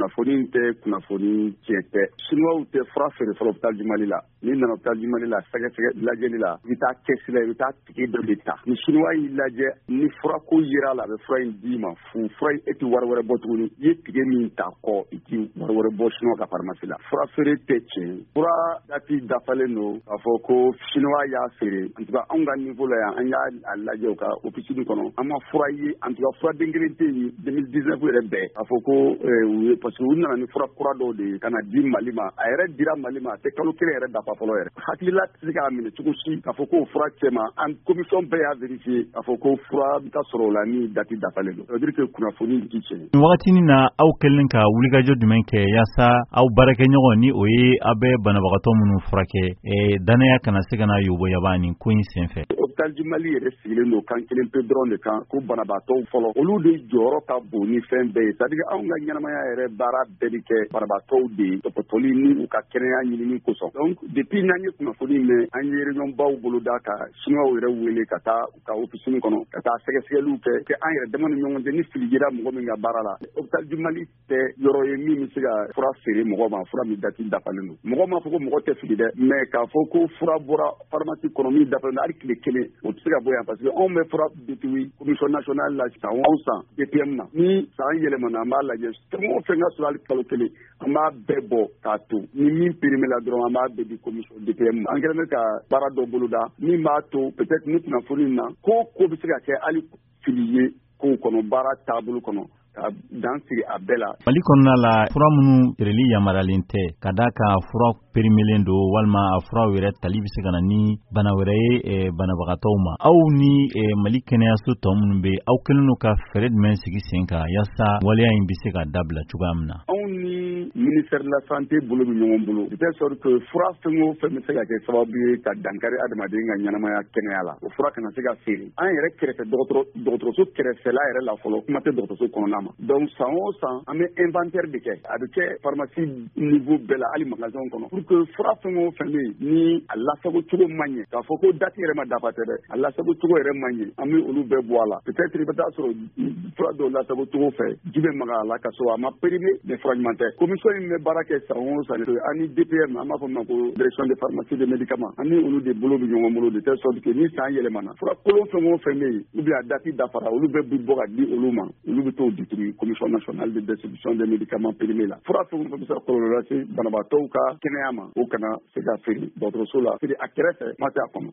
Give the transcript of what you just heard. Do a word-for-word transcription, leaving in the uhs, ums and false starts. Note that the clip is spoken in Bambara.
kunnafoni tɛ kunnafoni tiɲɛ tɛ chinois tɛ fura feere fɔlɔ hôpital du Mali la ni nana hôpital du Mali la sɛgɛsɛgɛ lajɛli la i bɛ taa kɛsi la i bɛ taa tigi dɔ de ta ni chinois y'i lajɛ ni fura ko yera la a bɛ fura in d'i ma fu fura in e tɛ wari wɛrɛ bɔ tuguni i ye tigi min ta kɔ i tɛ wari wɛrɛ bɔ chinois ka pharmacie la fura feere tɛ tiɲɛ fura dati dafalen don k'a fɔ ko chinois y'a feere en tout cas anw ka niveau la yan an y'a lajɛ u ka officine kɔnɔ an ma fura ye en tout cas fura den kelen tɛ yen deux mille dix-neuf yɛrɛ bɛɛ k'a fɔ ko u ye parce que u nana ni fura kura dɔw de ye ka na di Mali ma a yɛrɛ dira Mali ma a tɛ kalo kelen yɛrɛ dafa fɔlɔ yɛrɛ hakilila tɛ se k'a minɛ cogo si k'a fɔ k'o fura cɛ ma an commission bɛɛ y'a vérifier k'a fɔ ko fura bɛ taa sɔrɔ o la ni dati dafalen don ça veut dire que kunnafoni ti tiɲɛ. Wagatinin na aw kɛlen ka wulikajɔ jumɛn kɛ yaasa aw baarakɛɲɔgɔn ni o ye aw bɛ banabagatɔ minnu furakɛ danaya kana se ka na yoboyaba nin ko in senfɛ. Hôpital du Mali yɛrɛ sigilen don kan kelen pe dɔrɔn de kan ko banabaatɔw fɔlɔ olu de jɔyɔrɔ ka bon ni fɛn bɛɛ ye c'est à dire anw ka ɲɛnamaya yɛrɛ baara bɛɛ bi kɛ banabaatɔw de ye tɔpɔtɔli ni u ka kɛnɛya ɲinini kosɔn donc depuis n'an ye kunnafoni mɛn an ye réunion baw boloda ka chinois yɛrɛ wele ka taa u ka officine kɔnɔ ka taa sɛgɛsɛgɛliw kɛ kɛ an yɛrɛ dama ni ɲɔgɔn cɛ ni fili yera mɔgɔ min ka baara la Hôpital du Mali tɛ yɔrɔ ye min bɛ se ka fura feere mɔgɔ ma fura min dati dafalen don mɔgɔ m'a fɔ ko mɔgɔ tɛ fili dɛ mais k'a fɔ ko fura bɔra pharmacie kɔnɔ min dafalen don hali tile kelen o tɛ se ka bɔ yan parce que anw bɛ fura détruit commission nationale la san o san D P M na ni san yɛlɛmana an b'a lajɛ fɛn o fɛn ka sɔrɔ hali kalo kelen an b'a bɛɛ bɔ k'a to ni min périmé la dɔrɔn an b'a bɛɛ di commission D P M ma an kɛlen bɛ ka baara dɔ boloda min b'a to peut-être ni kunnafoni na ko ko bɛ se ka kɛ hali fili ye kow kɔnɔ baara taabolo kɔnɔ ka dan sigi a bɛɛ la. Mali kɔnɔna la fura minnu feereli yamaralen tɛ ka d'a kan fura perimelen don walima a fura yɛrɛ tali bɛ se ka na ni bana wɛrɛ ye banabagatɔw ma aw ni Mali kɛnɛyaso tɔ minnu bɛ aw kɛlen don ka fɛɛrɛ jumɛn sigi sen kan yaasa waleya in bɛ se ka dabila cogoya min na. Anw ni ministère de la santé bolo bɛ ɲɔgɔn bolo de telle sorte que fura fɛn o fɛn bɛ se ka kɛ sababu ye ka dankari adamaden ka ɲɛnamaya kɛnɛya la o fura kana se ka feere an yɛrɛ kɛrɛfɛ dɔgɔtɔrɔ dɔgɔtɔrɔso kɛrɛfɛla yɛrɛ la fɔlɔ kuma tɛ dɔgɔtɔrɔso kɔnɔna ma donc san o san an bɛ inventaire de kɛ a bɛ kɛ pharmacie niveau bɛɛ la hali magasin kɔnɔ pour que fura fɛn o fɛn bɛ yen ni a lasago cogo man ɲɛ k'a fɔ ko date yɛrɛ ma dafa tɛ dɛ a lasago cogo yɛrɛ man ɲɛ an bɛ olu bɛɛ bɔ a la peut-être i bɛ taa sɔrɔ fura dɔw lasago cogo fɛ ji bɛ maga a la ka sɔrɔ a ma périmé mais fura ɲuman tɛ commission in bɛ baara kɛ san o san ani D P M an b'a fɔ ma ko direction de pharmacie de médicaments an ni olu de bolo bɛ ɲɔgɔn bolo de telle sorte que ni san yɛlɛmana fura kolon fɛn o fɛn bɛ yen ou bien a date dafara olu bɛɛ bɛ bɔ ka di olu ma olu bɛ t'o détruire commission nationale de distribution des médicaments périmés la fura fɛn o fɛn bɛ se ka kɔlɔlɔ lase banabaatɔw ka kɛnɛya ma o kana se ka feere dɔgɔtɔrɔso la feere a kɛrɛfɛ ma tɛ a kɔnɔ.